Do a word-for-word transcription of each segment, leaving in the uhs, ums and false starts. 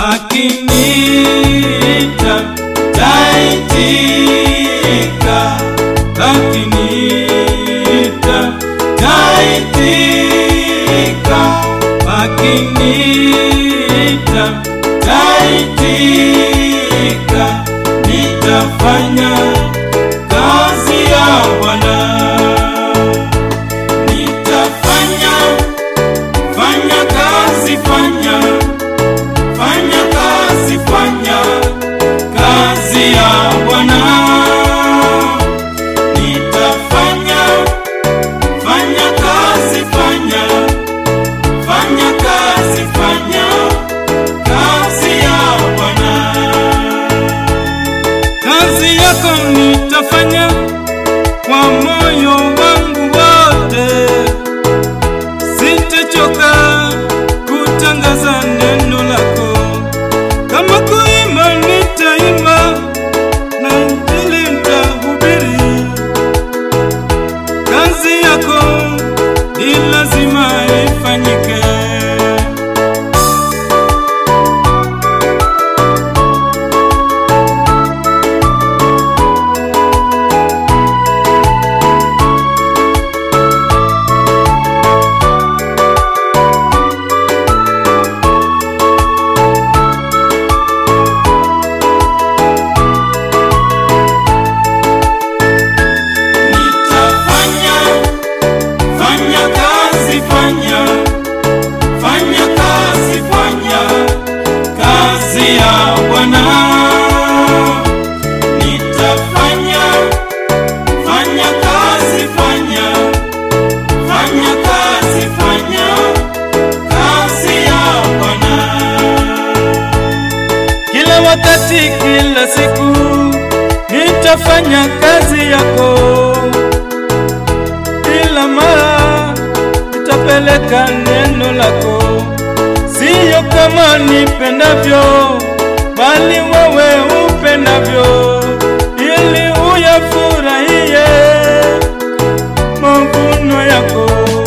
Akiniita taitika, akiniita taitika, akiniita taitika, nitafanya kazi ya Bwana. Nitafanya, fanya kazi, fanya fanya kazi, fanya kazi ya Bwana. Nitafanya, fanya kazi, fanya fanya kazi, fanya kazi ya Bwana. Kazi yako nitafanya kwa moyo wangu wote, sitachoka kutangaza neno lako. Kama kuimba nitaimba, na injili nitahubiri. Kazi yako ni lazima ifanyike. Wakati kila siku nitafanya kazi yako, kila mara nitapeleka neno lako. Sio kama nipendavyo, bali wewe upendavyo, ili uyafurahie mavuno yako.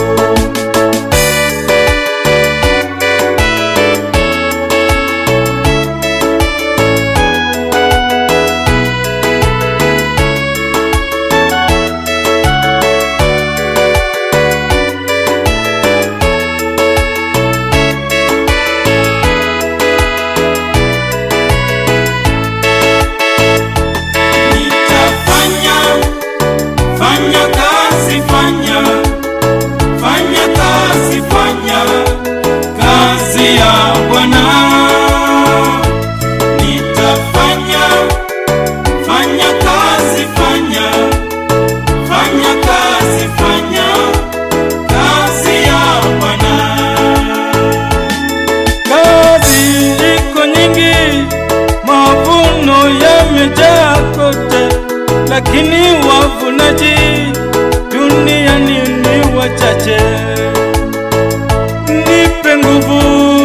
Lakini wavunaji duniani ni wachache. Nipe nguvu,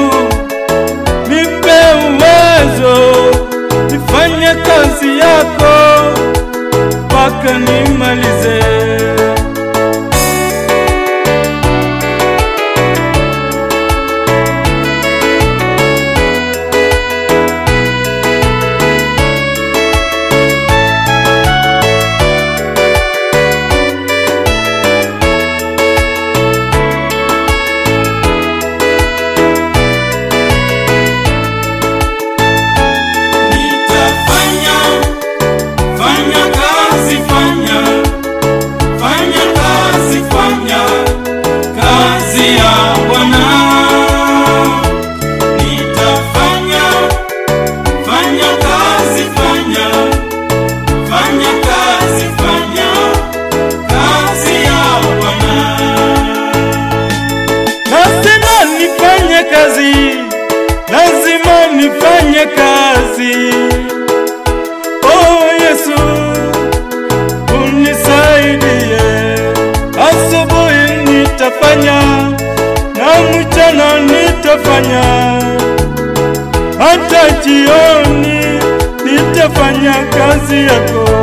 nipe uwezo, nifanye kazi yako mpaka nimalize. Lazima nifanye kazi. Oh Yesu, unisaidie. Asubuhi nitafanya, na mchana nitafanya, hata jioni nitafanya kazi yako.